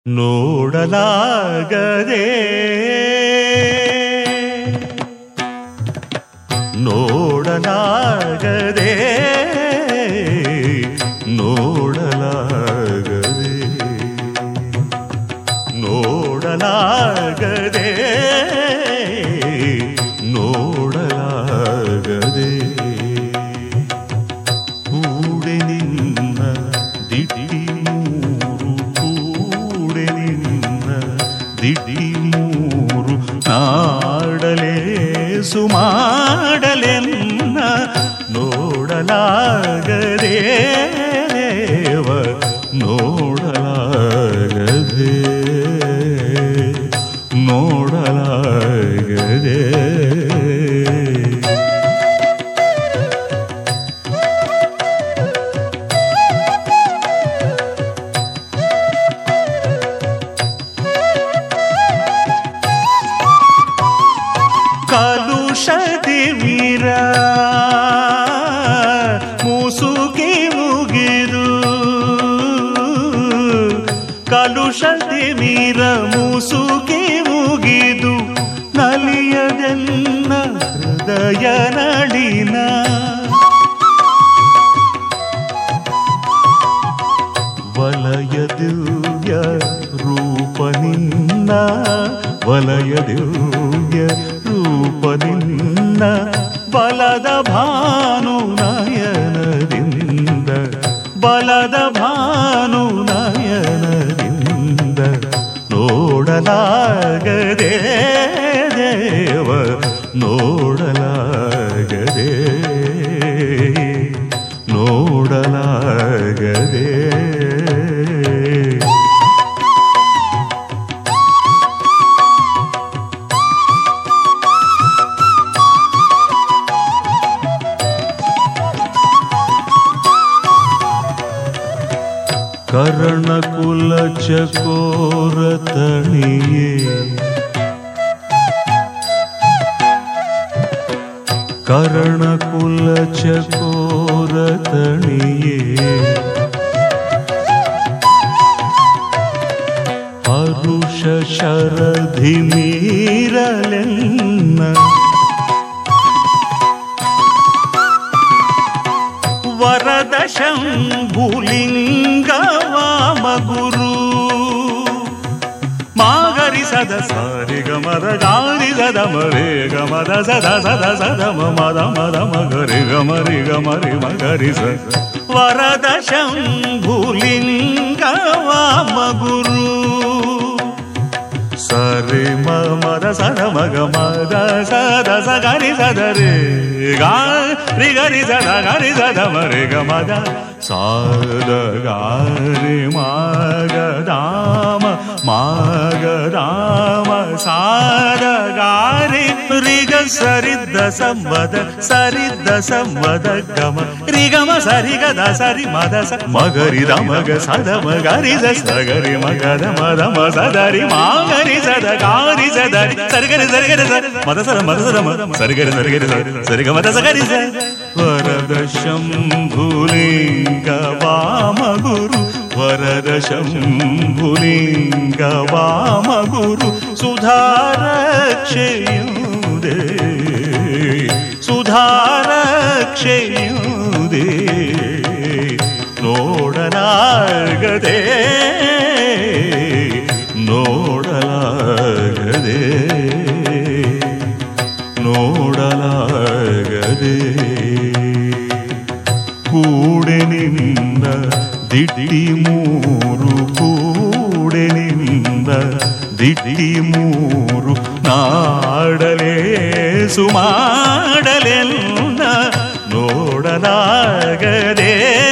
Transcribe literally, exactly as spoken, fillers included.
ನೋಡಲಾಗದೆ ನೋಡಲಾಗದೆ ನೋಡಲಾಗದೆ ನೋಡಲಾಗದೆ ನೋಡಲಾಗದೆ ಕೂಡೆ ನಿನ್ನ ದಿಟ್ಟಿ ಮೂರು ಕೂಡೆ ನಿನ್ನ ದಿಟ್ಟಿ ಮೂರು ನಾಡಲೇ ಸುಮಾಡಲೆನ್ನ ನೋಡಲಾಗದೆ ನೋಡಲಾಗದೆ ನೋಡಲಾಗದೆ ಕಲುಷದಿ ವೀರ ಮುಸುಕಿ ಮುಗಿದು ಕಲುಷದಿ ವೀರ ಮುಸುಕಿ ಮುಗಿದು ನಲಿಯದೆನ್ನ ಹೃದಯ ನಳಿನ ವಲಯ ದಿವ್ಯ ರೂಪ ನಿನ್ನ ವಲಯ ದಿವ್ಯ ರೂಪ ನಿನ್ನ ಬಲದ ಭಾನು ನಯನದಿಂದ ಬಲದ ಭಾನು ನಯನದಿಂದ ನೋಡಲಾಗದೆ ದೇವ ನೋಡಲಾಗದೆ ನೋಡಲಾಗದೆ ಕರ್ಣಕುಲ ಚಕೋರ ತಣಿಯೇ ಕರ್ಣಕುಲ ಚಕೋರ ತಣಿಯೇ ಹರುಷ ಶರಧಿ ಮೀರಲೆನ್ನ ವರದ ಶಂಭುಲಿಂಗ ವಾಮ ಗುರು ಮಾಗರಿ ಸದ ಸಾರಿ ಗಮದ ಗಾರಿ ಸದ ಮರೇ ಗಮದ ಸದ ಸದ ಸದ ಮದ ಮದ ಮಗರಿ ಗಮರಿ ಗಮರಿ ಮಗರಿ ಸ ವರದ ಶಂಭುಲಿಂಗ ವಾಮ ಗುರು ಸರಿ ಮ ಮದ ಸದ ಮಗ ಮದ ಸದ ಸ ಗರಿ ಸದ ರೇ ಗಾರಿ ಗರಿ ಸದ ಗರಿ ಸದ ಮರೆ ಗಮದ ಸಾದ ಗಾರಿ ಮಾಗ ದಾಮ ಮಾಗ ದಾಮ ಸಾದ ಗಾರಿ ರಿಗ ಸರಿದ್ದ ಸಂವದ ಸರಿದ್ದ ಸಂವದ ಗಮ ರಿಗಮ ಸರಿಗದ ಸರಿ ಮದ ಸ ಮಗರಿ ದ ಮಗ ಸದ ಮಗರಿ ಸ ಸಗರಿ ಮಗದ ಮದ ಮ ಸದರಿ ಮಾಗರಿ ಸದ ಗಾರಿ ಸದರಿ ಸರಿಗರಿ ಸರಿಗರಿ ಸರಿ ಮದ ಸರ ಮದ ಸರ ಮ ಸರಿಗರಿ ಸರಿಗರಿ ಸರಿಗ ಮದ ಸಗರಿ ಸ ವರದ ಶಂಭುಲಿಂಗ ವಾಮ ಗುರು ವರದ ಶಂಭುಲಿಂಗ ವಾಮ ಗುರು ಸುಧಾರಕ್ಷೆಯುದೇ ಸುಧಾರಕ್ಷೆಯುದೇ ನೋಡಲಾಗದೆ ನೋಡಲಾಗದೆ ನೋಡಲಾಗದೆ ಕೂಡೆ ನಿನ್ನ ದಿಟ್ಟಿ ಮೂರು ಕೂಡೆ ನಿನ್ನ ದಿಟ್ಟಿ ಮೂರು ನಾಡಲೇ ಸುಮಾಡಲೆನ್ನ ನೋಡಲಾಗದೆ